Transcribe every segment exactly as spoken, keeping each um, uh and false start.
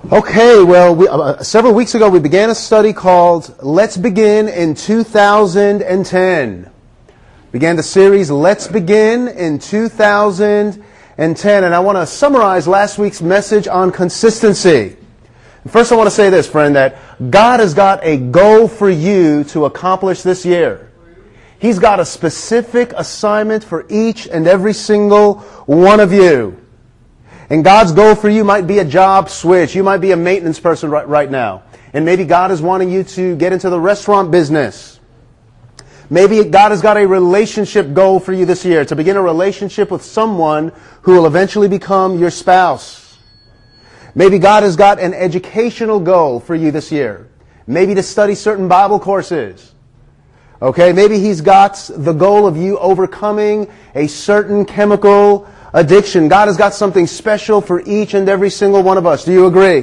Okay, well, we, uh, several weeks ago we began a study called Let's Begin in two thousand ten. Began the series Let's Begin in two thousand ten, and I want to summarize last week's message on consistency. First, I want to say this, friend, that God has got a goal for you to accomplish this year. He's got a specific assignment for each and every single one of you. And God's goal for you might be a job switch. You might be a maintenance person right, right now. And maybe God is wanting you to get into the restaurant business. Maybe God has got a relationship goal for you this year, to begin a relationship with someone who will eventually become your spouse. Maybe God has got an educational goal for you this year. Maybe to study certain Bible courses. Okay, maybe He's got the goal of you overcoming a certain chemical addiction. God has got something special for each and every single one of us. Do you agree?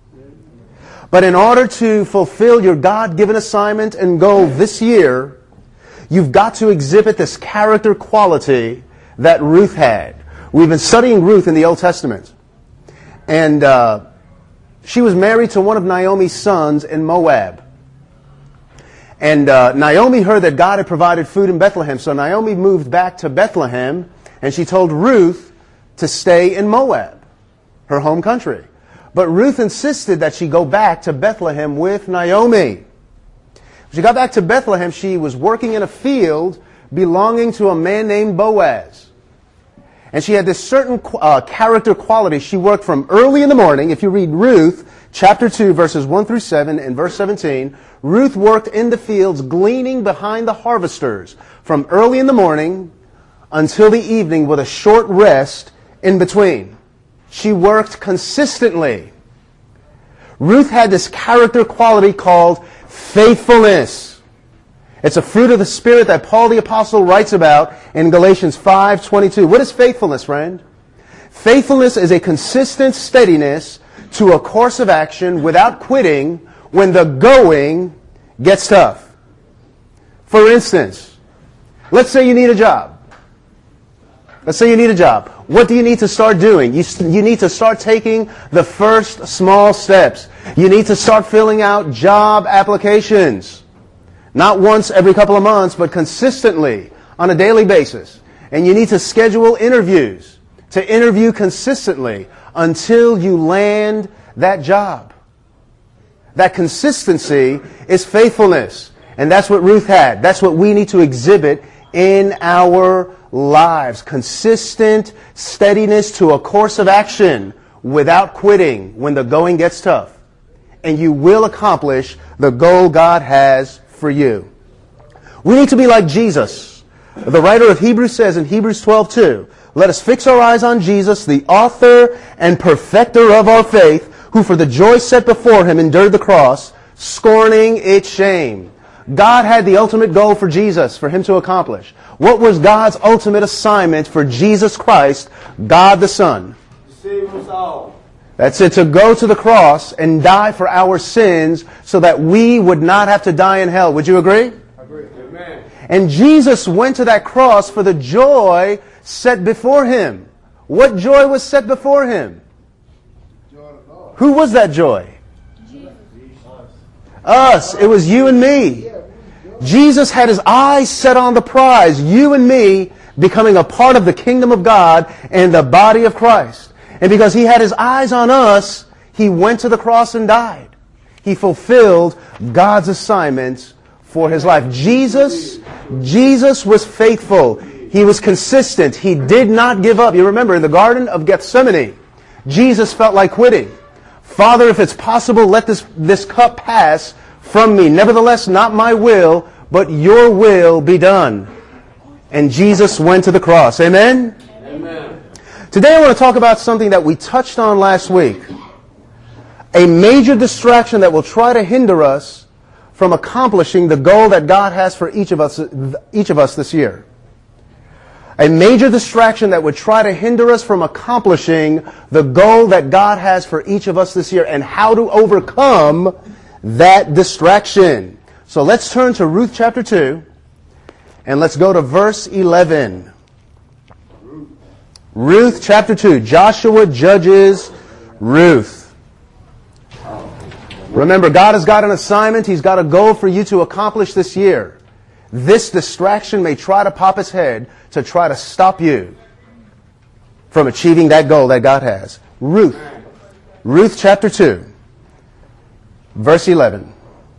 But in order to fulfill your God-given assignment and goal this year, you've got to exhibit this character quality that Ruth had. We've been studying Ruth in the Old Testament. And uh, she was married to one of Naomi's sons in Moab. And uh, Naomi heard that God had provided food in Bethlehem. So Naomi moved back to Bethlehem, and she told Ruth to stay in Moab, her home country. But Ruth insisted that she go back to Bethlehem with Naomi. When she got back to Bethlehem, she was working in a field belonging to a man named Boaz. And she had this certain uh, character quality. She worked from early in the morning. If you read Ruth chapter two, verses one through seven and verse seventeen, Ruth worked in the fields gleaning behind the harvesters from early in the morning until the evening with a short rest in between. She worked consistently. Ruth had this character quality called faithfulness. It's a fruit of the Spirit that Paul the Apostle writes about in Galatians five twenty-two. What is faithfulness, friend? Faithfulness is a consistent steadiness to a course of action without quitting when the going gets tough. For instance, let's say you need a job. Let's say you need a job. What do you need to start doing? You, you need to start taking the first small steps. You need to start filling out job applications. Not once every couple of months, but consistently on a daily basis. And you need to schedule interviews to interview consistently until you land that job. That consistency is faithfulness. And that's what Ruth had. That's what we need to exhibit in our lives. Consistent steadiness to a course of action without quitting when the going gets tough. And you will accomplish the goal God has for you. We need to be like Jesus. The writer of Hebrews says in Hebrews twelve two, "Let us fix our eyes on Jesus, the author and perfecter of our faith, who for the joy set before Him endured the cross, scorning its shame." God had the ultimate goal for Jesus, for Him to accomplish. What was God's ultimate assignment for Jesus Christ, God the Son? To save us all. That's it, to go to the cross and die for our sins so that we would not have to die in hell. Would you agree? I agree. Amen. And Jesus went to that cross for the joy set before Him. What joy was set before Him? Joy of the Lord. Who was that joy? Jesus. Us. It was you and me. Jesus had His eyes set on the prize, you and me becoming a part of the kingdom of God and the body of Christ. And because He had His eyes on us, He went to the cross and died. He fulfilled God's assignment for His life. Jesus, Jesus was faithful. He was consistent. He did not give up. You remember in the Garden of Gethsemane, Jesus felt like quitting. "Father, if it's possible, let this, this cup pass from me. Nevertheless, not my will, but your will be done." And Jesus went to the cross. Amen? Amen. Today I want to talk about something that we touched on last week. A major distraction that will try to hinder us from accomplishing the goal that God has for each of us, each of us this year. A major distraction that would try to hinder us from accomplishing the goal that God has for each of us this year, and how to overcome that distraction. So let's turn to Ruth chapter two, and let's go to verse eleven. Ruth chapter two. Joshua judges Ruth. Remember, God has got an assignment. He's got a goal for you to accomplish this year. This distraction may try to pop its head to try to stop you from achieving that goal that God has. Ruth. Ruth chapter two, verse eleven.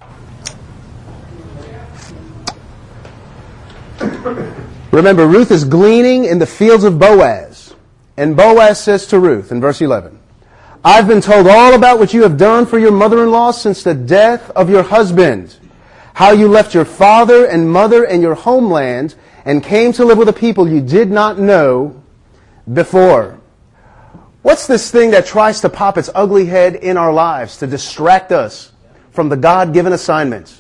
Remember, Ruth is gleaning in the fields of Boaz. And Boaz says to Ruth in verse eleven, I've been told all about what you have done for your mother-in-law since the death of your husband, how you left your father and mother and your homeland and came to live with a people you did not know before. What's this thing that tries to pop its ugly head in our lives to distract us from the God-given assignment?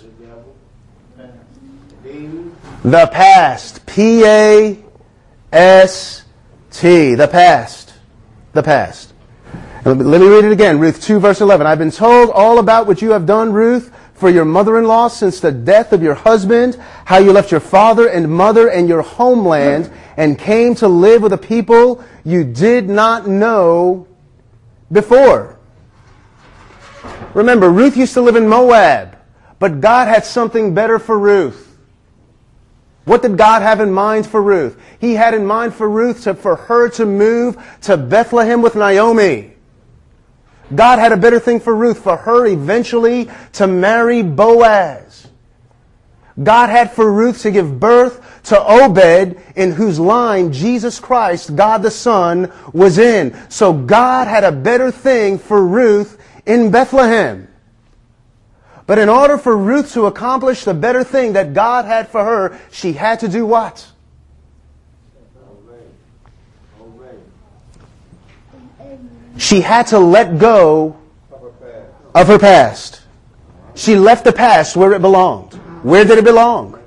The past. P A S T. The past. The past. Let me read it again. Ruth two, verse eleven. I've been told all about what you have done, Ruth, for your mother-in-law since the death of your husband, how you left your father and mother and your homeland and came to live with a people you did not know before. Remember, Ruth used to live in Moab, but God had something better for Ruth. What did God have in mind for Ruth? He had in mind for Ruth to, for her to move to Bethlehem with Naomi. God had a better thing for Ruth, for her eventually to marry Boaz. God had for Ruth to give birth to Obed, in whose line Jesus Christ, God the Son, was in. So God had a better thing for Ruth in Bethlehem. But in order for Ruth to accomplish the better thing that God had for her, she had to do what? She had to let go of her past. She left the past where it belonged. Where did it belong?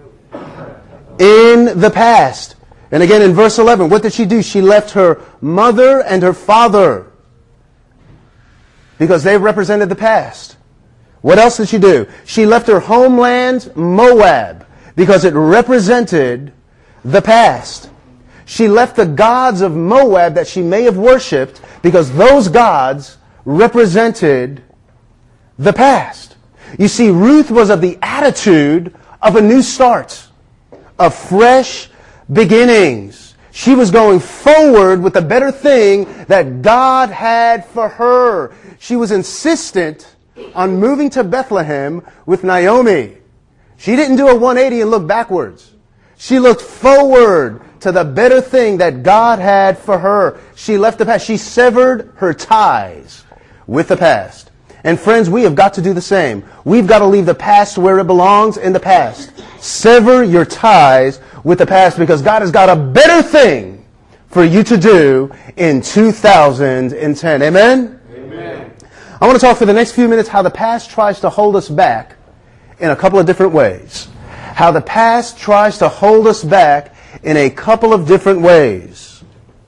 In the past. And again in verse eleven, what did she do? She left her mother and her father because they represented the past. What else did she do? She left her homeland, Moab, because it represented the past. She left the gods of Moab that she may have worshipped because those gods represented the past. You see, Ruth was of the attitude of a new start, of fresh beginnings. She was going forward with the better thing that God had for her. She was insistent on moving to Bethlehem with Naomi. She didn't do a one eighty and look backwards. She looked forward to the better thing that God had for her. She left the past. She severed her ties with the past. And friends, we have got to do the same. We've got to leave the past where it belongs, in the past. Sever your ties with the past because God has got a better thing for you to do in two thousand ten. Amen? Amen. I want to talk for the next few minutes how the past tries to hold us back in a couple of different ways. How the past tries to hold us back in a couple of different ways.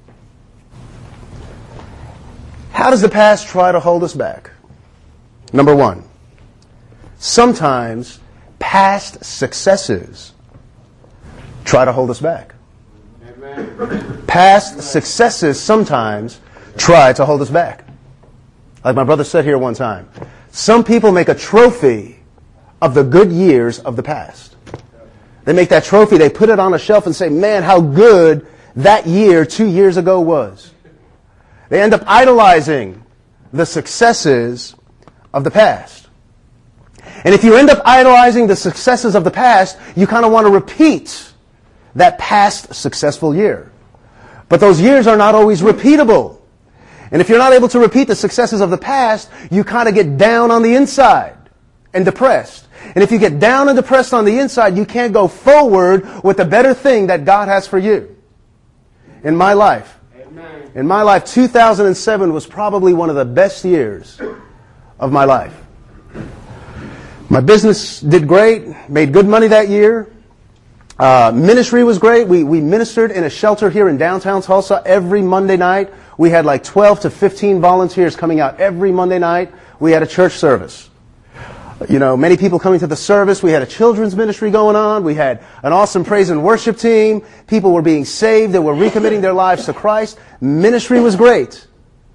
How does the past try to hold us back? Number one, sometimes past successes try to hold us back. Amen. Past successes sometimes try to hold us back. Like my brother said here one time, some people make a trophy of the good years of the past. They make that trophy, they put it on a shelf and say, man, how good that year two years ago was. They end up idolizing the successes of the past. And if you end up idolizing the successes of the past, you kind of want to repeat that past successful year. But those years are not always repeatable. And if you're not able to repeat the successes of the past, you kind of get down on the inside and depressed. And if you get down and depressed on the inside, you can't go forward with the better thing that God has for you. In my life, Amen. in my life, two thousand seven was probably one of the best years of my life. My business did great, made good money that year. Uh, ministry was great. We, we ministered in a shelter here in downtown Tulsa every Monday night. We had like twelve to fifteen volunteers coming out every Monday night. We had a church service. You know, many people coming to the service. We had a children's ministry going on. We had an awesome praise and worship team. People were being saved. They were recommitting their lives to Christ. Ministry was great.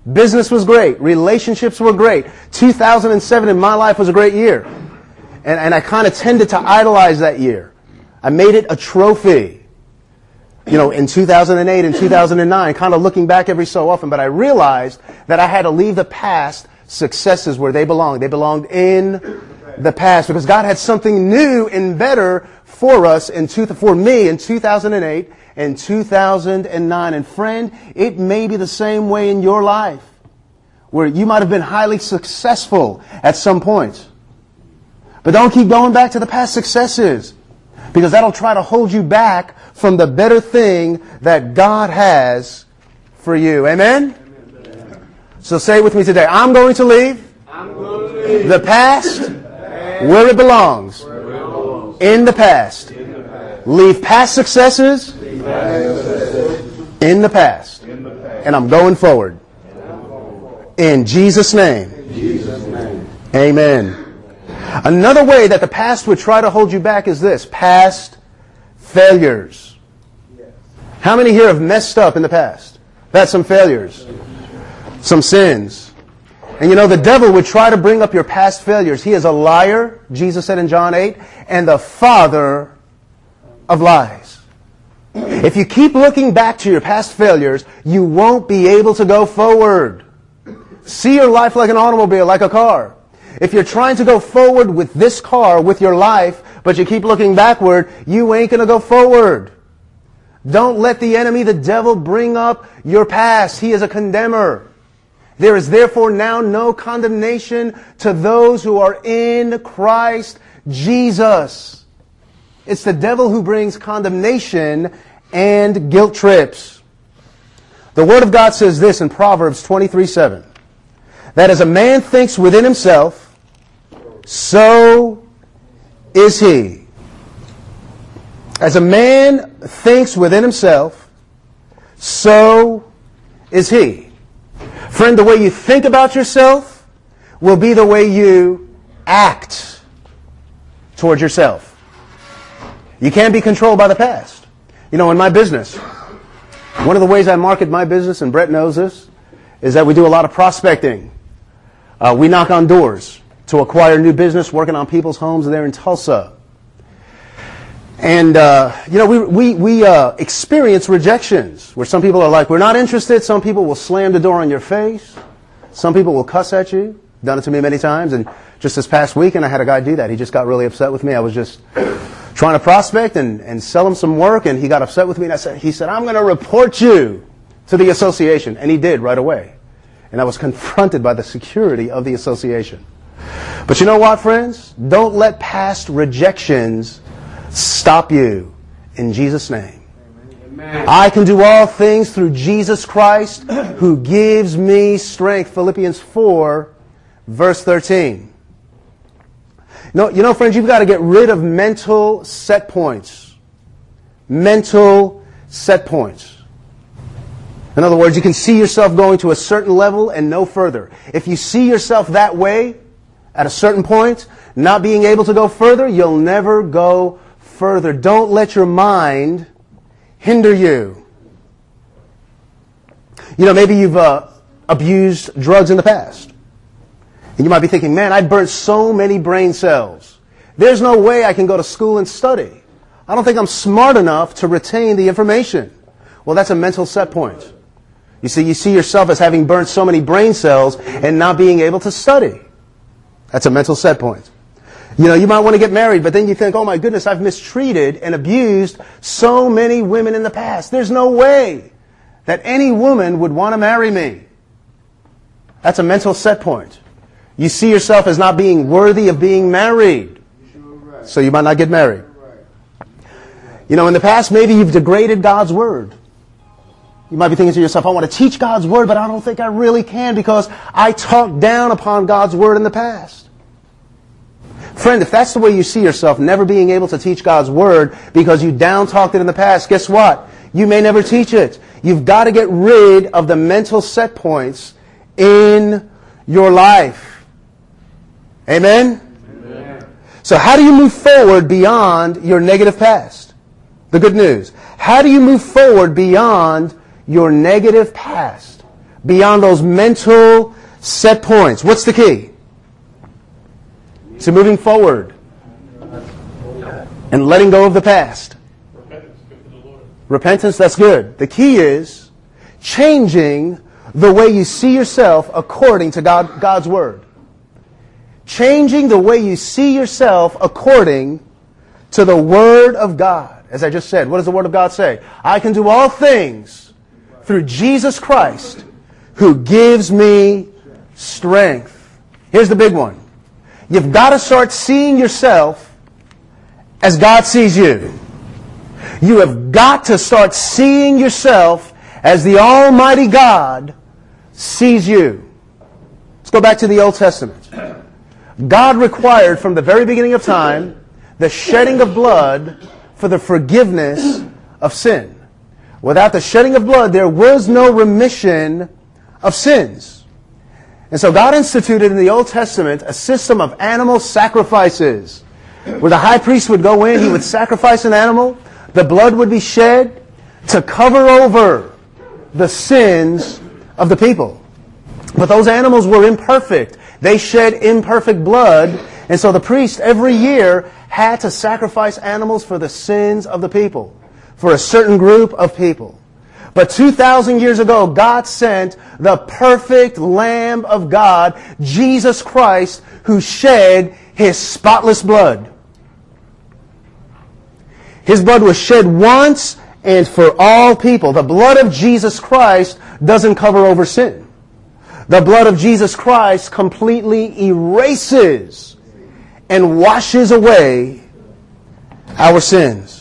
Business was great. Relationships were great. two thousand seven in my life was a great year. And, and I kind of tended to idolize that year. I made it a trophy. You know, in two thousand eight and two thousand nine, kind of looking back every so often. But I realized that I had to leave the past successes where they belonged. They belonged in the past because God had something new and better for us, in two, for me in two thousand eight and two thousand nine. And friend, it may be the same way in your life, where you might have been highly successful at some point. But don't keep going back to the past successes, because that'll try to hold you back from the better thing that God has for you. Amen? Amen. So say it with me today. I'm going to leave, I'm going to leave the past, the past where it belongs, where it belongs. In the past. In the past. Leave past successes, Leave past successes. In the past. In the past. And I'm going forward. And I'm going forward. In Jesus' name. In Jesus' name. Amen. Another way that the past would try to hold you back is this: past failures. Yes. How many here have messed up in the past? Had some failures, some sins. And you know, the devil would try to bring up your past failures. He is a liar, Jesus said in John eight, and the father of lies. If you keep looking back to your past failures, you won't be able to go forward. See your life like an automobile, like a car. If you're trying to go forward with this car, with your life, but you keep looking backward, you ain't going to go forward. Don't let the enemy, the devil, bring up your past. He is a condemner. There is therefore now no condemnation to those who are in Christ Jesus. It's the devil who brings condemnation and guilt trips. The Word of God says this in Proverbs twenty-three seven. That as a man thinks within himself, so is he. As a man thinks within himself, so is he. Friend, the way you think about yourself will be the way you act towards yourself. You can't be controlled by the past. You know, in my business, one of the ways I market my business, and Brett knows this, is that we do a lot of prospecting. Uh, we knock on doors to acquire new business, working on people's homes there in Tulsa. And, uh, you know, we we, we uh, experience rejections where some people are like, we're not interested. Some people will slam the door on your face. Some people will cuss at you. Done it to me many times. And just this past weekend, I had a guy do that. He just got really upset with me. I was just trying to prospect and, and sell him some work, and he got upset with me. And I said, he said, I'm going to report you to the association. And he did right away. And I was confronted by the security of the association. But you know what, friends? Don't let past rejections stop you in Jesus' name. Amen. I can do all things through Jesus Christ who gives me strength. Philippians four, verse thirteen. No, you know, friends, you've got to get rid of mental set points. Mental set points. In other words, you can see yourself going to a certain level and no further. If you see yourself that way, at a certain point, not being able to go further, you'll never go further. Don't let your mind hinder you. You know, maybe you've uh, abused drugs in the past. And you might be thinking, man, I burnt so many brain cells. There's no way I can go to school and study. I don't think I'm smart enough to retain the information. Well, that's a mental set point. You see, you see yourself as having burnt so many brain cells and not being able to study. That's a mental set point. You know, you might want to get married, but then you think, oh my goodness, I've mistreated and abused so many women in the past. There's no way that any woman would want to marry me. That's a mental set point. You see yourself as not being worthy of being married. So you might not get married. You know, in the past, maybe you've degraded God's Word. You might be thinking to yourself, I want to teach God's Word, but I don't think I really can because I talked down upon God's Word in the past. Friend, if that's the way you see yourself, never being able to teach God's Word because you down-talked it in the past, guess what? You may never teach it. You've got to get rid of the mental set points in your life. Amen? Amen. So how do you move forward beyond your negative past? The good news. How do you move forward beyond your negative past? beyond those mental set points. What's the key? To moving forward and letting go of the past. Repentance, that's good. The key is changing the way you see yourself according to God, God's Word. Changing the way you see yourself according to the Word of God. As I just said, what does the Word of God say? I can do all things through Jesus Christ who gives me strength. Here's the big one. You've got to start seeing yourself as God sees you. You have got to start seeing yourself as the Almighty God sees you. Let's go back to the Old Testament. God required from the very beginning of time the shedding of blood for the forgiveness of sin. Without the shedding of blood, there was no remission of sins. And so God instituted in the Old Testament a system of animal sacrifices, where the high priest would go in, he would sacrifice an animal, the blood would be shed to cover over the sins of the people. But those animals were imperfect. They shed imperfect blood, and so the priest every year had to sacrifice animals for the sins of the people, for a certain group of people. But two thousand years ago, God sent the perfect Lamb of God, Jesus Christ, who shed His spotless blood. His blood was shed once and for all people. The blood of Jesus Christ doesn't cover over sin. The blood of Jesus Christ completely erases and washes away our sins.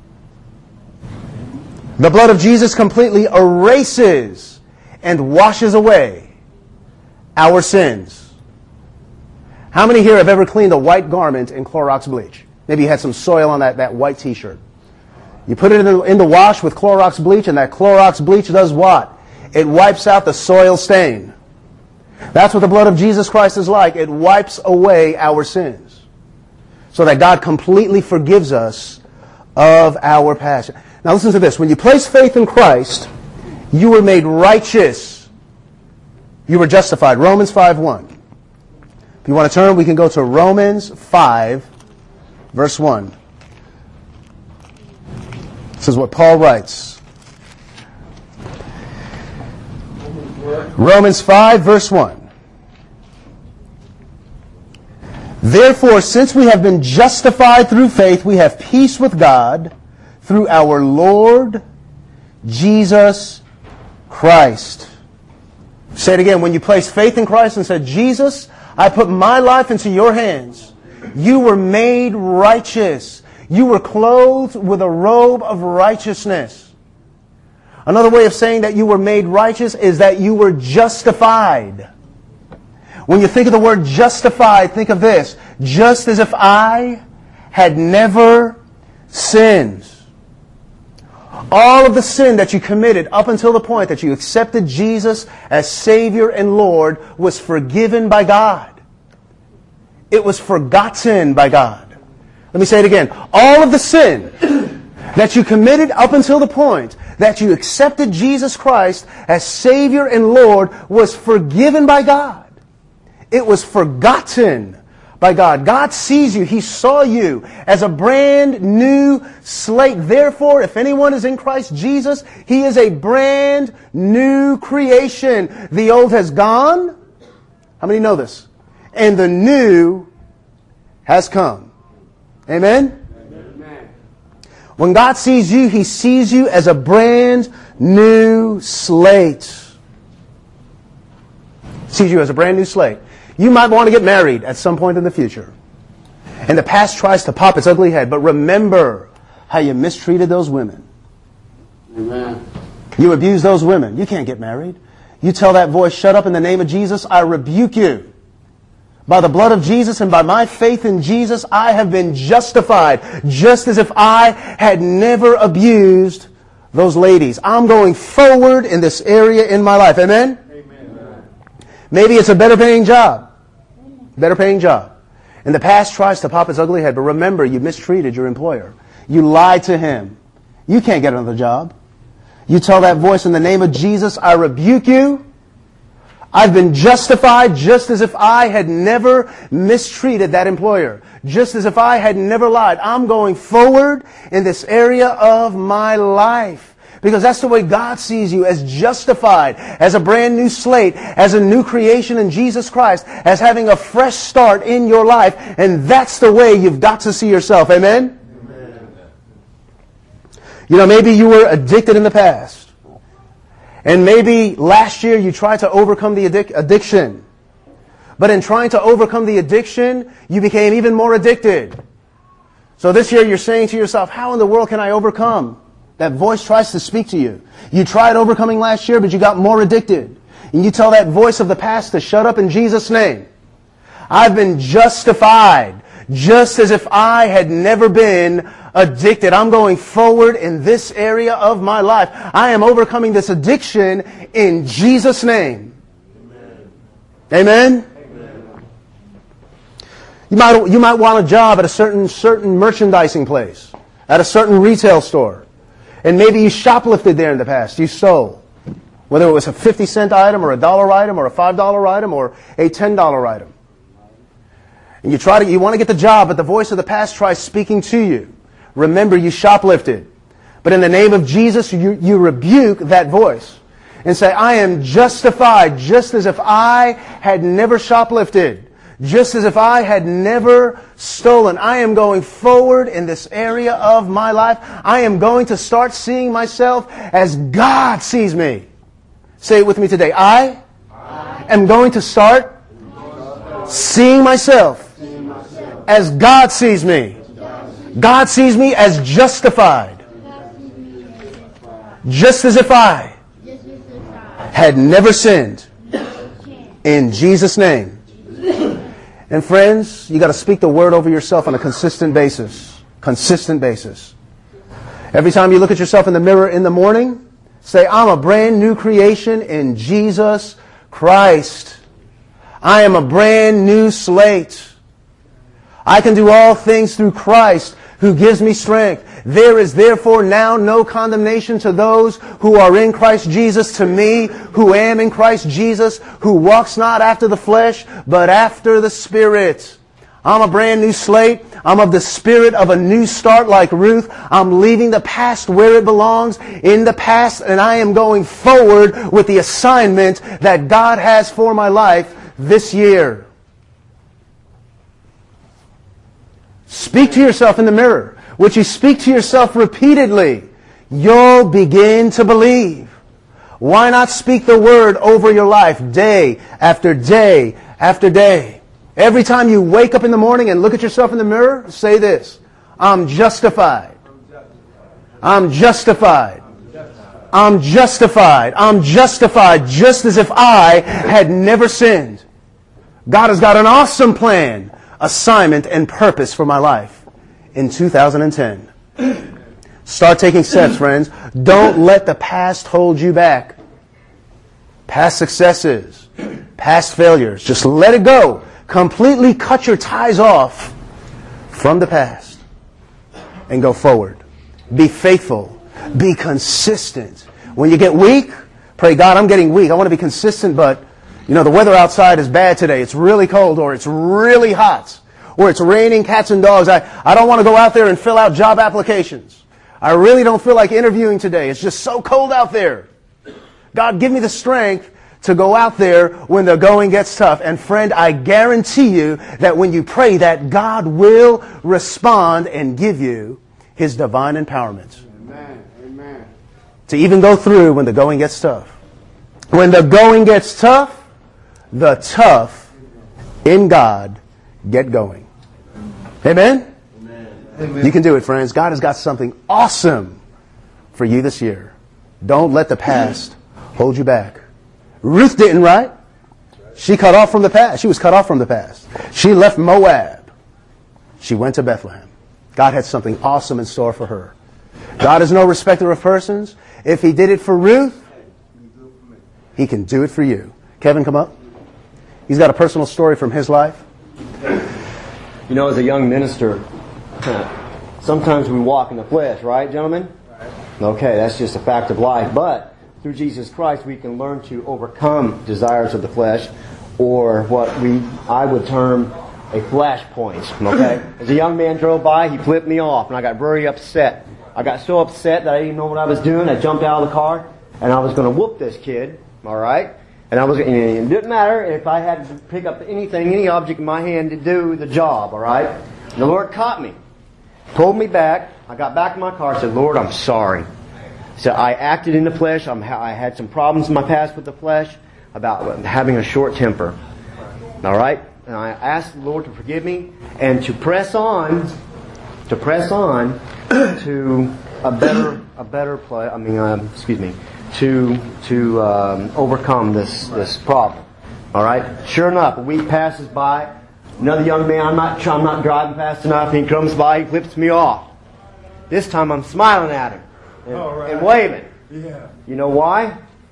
The blood of Jesus completely erases and washes away our sins. How many here have ever cleaned a white garment in Clorox bleach? Maybe you had some soil on that, that white t-shirt. You put it in the, in the wash with Clorox bleach, and that Clorox bleach does what? It wipes out the soil stain. That's what the blood of Jesus Christ is like. It wipes away our sins, so that God completely forgives us of our past. Now listen to this. When you place faith in Christ, you were made righteous. You were justified. Romans five one. If you want to turn, we can go to Romans five, verse one. This is what Paul writes. Romans five, verse one. Therefore, since we have been justified through faith, we have peace with God through our Lord Jesus Christ. Say it again. When you place faith in Christ and said, Jesus, I put my life into your hands, you were made righteous. You were clothed with a robe of righteousness. Another way of saying that you were made righteous is that you were justified. When you think of the word justified, think of this. Just as if I had never sinned. All of the sin that you committed up until the point that you accepted Jesus as Savior and Lord was forgiven by God. It was forgotten by God. Let me say it again. All of the sin that you committed up until the point that you accepted Jesus Christ as Savior and Lord was forgiven by God. It was forgotten by God. God sees you. He saw you as a brand new slate. Therefore, if anyone is in Christ Jesus, he is a brand new creation. The old has gone. How many know this? And the new has come. Amen? Amen. When God sees you, He sees you as a brand new slate. Sees you as a brand new slate. You might want to get married at some point in the future. And the past tries to pop its ugly head. But remember how you mistreated those women. Amen. You abused those women. You can't get married. You tell that voice, shut up in the name of Jesus. I rebuke you. By the blood of Jesus and by my faith in Jesus, I have been justified. Just as if I had never abused those ladies. I'm going forward in this area in my life. Amen? Amen. Maybe it's a better paying job. Better paying job. And the past tries to pop its ugly head. But remember, you mistreated your employer. You lied to him. You can't get another job. You tell that voice in the name of Jesus, I rebuke you. I've been justified just as if I had never mistreated that employer. Just as if I had never lied. I'm going forward in this area of my life. Because that's the way God sees you, as justified, as a brand new slate, as a new creation in Jesus Christ, as having a fresh start in your life. And that's the way you've got to see yourself. Amen? Amen. You know, maybe you were addicted in the past. And maybe last year you tried to overcome the addic- addiction. But in trying to overcome the addiction, you became even more addicted. So this year you're saying to yourself, how in the world can I overcome? That voice tries to speak to you. You tried overcoming last year, but you got more addicted. And you tell that voice of the past to shut up in Jesus' name. I've been justified, just as if I had never been addicted. I'm going forward in this area of my life. I am overcoming this addiction in Jesus' name. Amen? Amen? You might, you might want a job at a certain, certain merchandising place, at a certain retail store. And maybe you shoplifted there in the past. You stole. Whether it was a fifty cent item or a dollar item or a five dollar item or a ten dollar item. And you try to, you want to get the job, but the voice of the past tries speaking to you. Remember, you shoplifted. But in the name of Jesus, you, you rebuke that voice. And say, I am justified just as if I had never shoplifted. Just as if I had never stolen. I am going forward in this area of my life. I am going to start seeing myself as God sees me. Say it with me today. I, I am going to start seeing myself as God sees me. God sees me as justified. Just as if I had never sinned. In Jesus' name. And friends, you got to speak the word over yourself on a consistent basis. Consistent basis. Every time you look at yourself in the mirror in the morning, say, I'm a brand new creation in Jesus Christ. I am a brand new slate. I can do all things through Christ who gives me strength. There is therefore now no condemnation to those who are in Christ Jesus, to me who am in Christ Jesus, who walks not after the flesh, but after the Spirit. I'm a brand new slate. I'm of the spirit of a new start like Ruth. I'm leaving the past where it belongs, in the past, and I am going forward with the assignment that God has for my life this year. Speak to yourself in the mirror. Which you speak to yourself repeatedly, you'll begin to believe. Why not speak the word over your life day after day after day? Every time you wake up in the morning and look at yourself in the mirror, say this. I'm justified. I'm justified. I'm justified. I'm justified just as if I had never sinned. God has got an awesome plan, assignment, and purpose for my life. In two thousand ten. Start taking steps, friends. Don't let the past hold you back. Past successes, past failures. Just let it go. Completely cut your ties off from the past and go forward. Be faithful. Be consistent. When you get weak, pray, God, I'm getting weak. I want to be consistent, but you know, the weather outside is bad today. It's really cold or it's really hot. Or it's raining cats and dogs. I, I don't want to go out there and fill out job applications. I really don't feel like interviewing today. It's just so cold out there. God, give me the strength to go out there when the going gets tough. And friend, I guarantee you that when you pray that, God will respond and give you His divine empowerment. Amen. Amen. To even go through when the going gets tough. When the going gets tough, the tough in God get going. Amen? Amen? You can do it, friends. God has got something awesome for you this year. Don't let the past hold you back. Ruth didn't, right? She cut off from the past. She was cut off from the past. She left Moab. She went to Bethlehem. God had something awesome in store for her. God is no respecter of persons. If He did it for Ruth, He can do it for you. Kevin, come up. He's got a personal story from his life. You know, as a young minister, sometimes we walk in the flesh, right, gentlemen? Right. Okay, that's just a fact of life. But through through Jesus Christ, we can learn to overcome desires of the flesh, or what we I would term a flashpoint. Okay? As a young man drove by, he flipped me off, and I got very upset. I got so upset that I didn't even know what I was doing. I jumped out of the car, and I was going to whoop this kid. All right? And I was, and it didn't matter if I had to pick up anything, any object in my hand to do the job. All right? And the Lord caught me, pulled me back. I got back in my car and said, Lord, I'm sorry. So I acted in the flesh. I'm, I had some problems in my past with the flesh about having a short temper. All right? And I asked the Lord to forgive me and to press on, to press on to a better, a better play. I mean, um, excuse me, to to um, overcome this this problem. All right? Sure enough, a week passes by. Another young man, I'm not I'm not driving fast enough. He comes by, he flips me off. This time I'm smiling at him and, right. and waving. Yeah. You know why?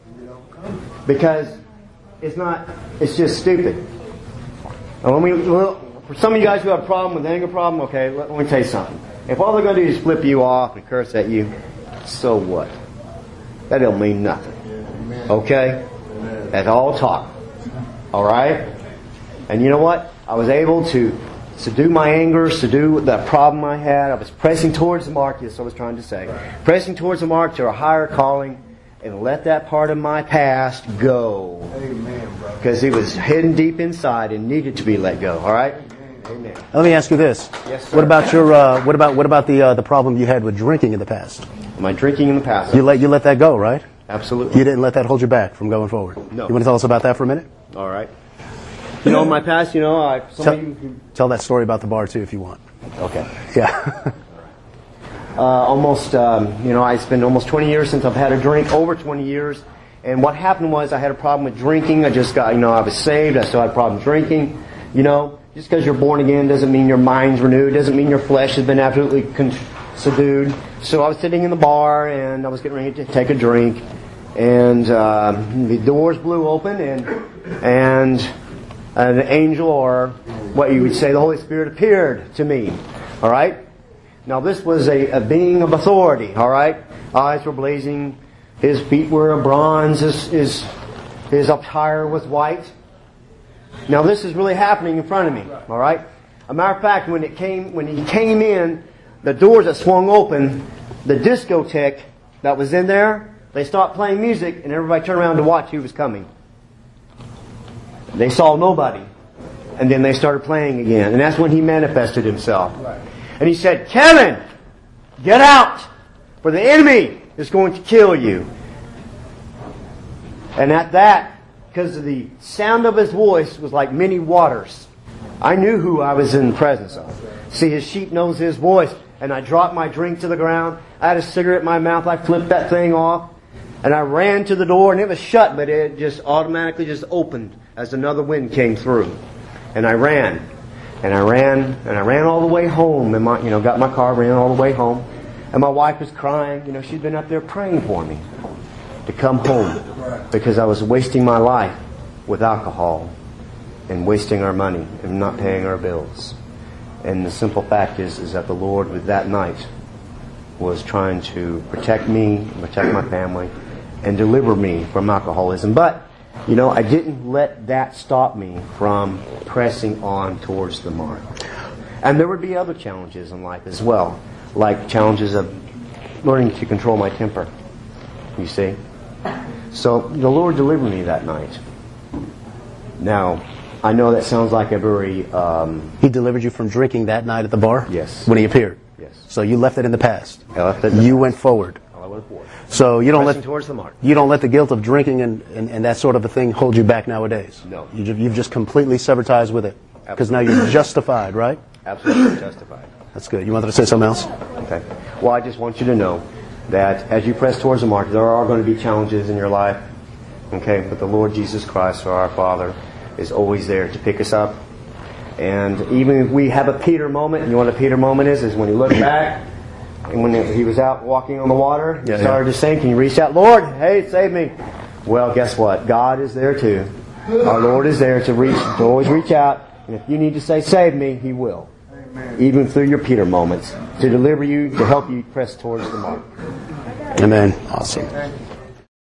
Because it's not. It's just stupid. And when we, well, for some of you guys who have a problem with anger problem, okay, let, let me tell you something. If all they're going to do is flip you off and curse at you, so what? That don't mean nothing. Okay? That's all talk. All right? And you know what? I was able to subdue my anger, subdue that problem I had. I was pressing towards the mark, yes, I was trying to say. Pressing towards the mark to a higher calling, and let that part of my past go. Amen, brother. Because it was hidden deep inside and needed to be let go. All right? Amen. Let me ask you this. Yes, sir. What about your uh, what about what about the uh, the problem you had with drinking in the past? Am I drinking in the past? You let you let that go, right? Absolutely. You didn't let that hold you back from going forward. No. You want to tell us about that for a minute? All right. You know, in my past, you know, I some Tell, of you, tell that story about the bar too, if you want. okay. Yeah. Uh, almost, um, you know, I spent almost twenty years since I've had a drink, over twenty years. And what happened was I had a problem with drinking. I just got, you know, I was saved. I still had a problem drinking. You know, just because you're born again doesn't mean your mind's renewed. Doesn't mean your flesh has been absolutely con- subdued. So I was sitting in the bar and I was getting ready to take a drink. And uh, the doors blew open and and an angel, or what you would say, the Holy Spirit, appeared to me. All right? Now this was a, a being of authority. All right? Eyes were blazing. His feet were of bronze. His, his, his attire was white. Now this is really happening in front of me. All right? A matter of fact, when it came, when he came in, the doors that swung open, the discotheque that was in there, they stopped playing music and everybody turned around to watch who was coming. They saw nobody. And then they started playing again. And that's when he manifested himself. And he said, Kevin, get out! For the enemy is going to kill you. And at that, because of the sound of his voice was like many waters, I knew who I was in the presence of. See, his sheep knows his voice. And I dropped my drink to the ground. I had a cigarette in my mouth. I flipped that thing off. And I ran to the door, and it was shut, but it just automatically just opened as another wind came through. And I ran. And I ran, and I ran all the way home. And my, you know, got my car, ran all the way home. And my wife was crying. You know, she'd been up there praying for me to come home. Because I was wasting my life with alcohol. And wasting our money and not paying our bills. And the simple fact is, is that the Lord, with that night, was trying to protect me, protect my family, and deliver me from alcoholism. But, you know, I didn't let that stop me from pressing on towards the mark. And there would be other challenges in life as well, like challenges of learning to control my temper, you see. So the Lord delivered me that night. Now, I know that sounds like a very... Um, he delivered you from drinking that night at the bar? Yes. When he appeared? Yes. So you left it in the past? I left it in the You past. went forward? I went forward. So you don't Pressing let towards the mark. you don't let the guilt of drinking and, and, and that sort of a thing hold you back nowadays? No. You, ju- you've just completely severed ties with it? Because now you're justified, right? Absolutely justified. That's good. You wanted to say something else? Okay. Well, I just want you to know that as you press towards the mark, there are going to be challenges in your life. Okay? But the Lord Jesus Christ, or our Father, is always there to pick us up. And even if we have a Peter moment, you know what a Peter moment is? Is when you look back, and when he was out walking on the water, he yeah, started yeah. to sink, and you reached out, Lord, hey, save me. Well, guess what? God is there too. Our Lord is there to reach, to always reach out. And if you need to say, save me, He will. Amen. Even through your Peter moments, to deliver you, to help you press towards the mark. Amen. Awesome.